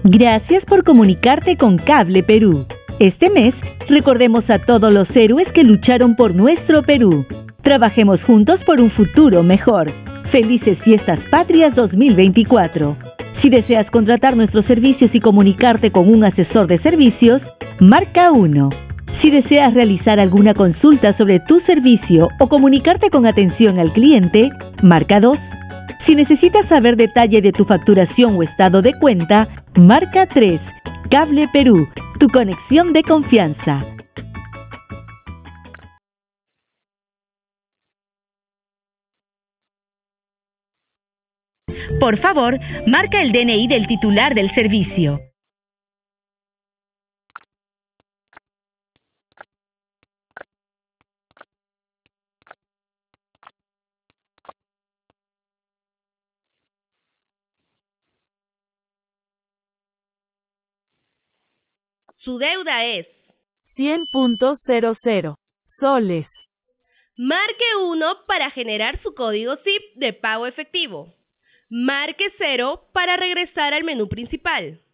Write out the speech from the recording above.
Gracias por comunicarte con Cable Perú. Este mes, recordemos a todos los héroes que lucharon por nuestro Perú. Trabajemos juntos por un futuro mejor. Felices Fiestas Patrias 2024. Si deseas contratar nuestros servicios y comunicarte con un asesor de servicios, marca 1. Si deseas realizar alguna consulta sobre tu servicio o comunicarte con atención al cliente, marca 2. Si necesitas saber detalle de tu facturación o estado de cuenta, marca 3. Cable Perú, tu conexión de confianza. Por favor, marca el DNI del titular del servicio. Su deuda es 100.00 soles. Marque 1 para generar su código SIP de pago efectivo. Marque 0 para regresar al menú principal.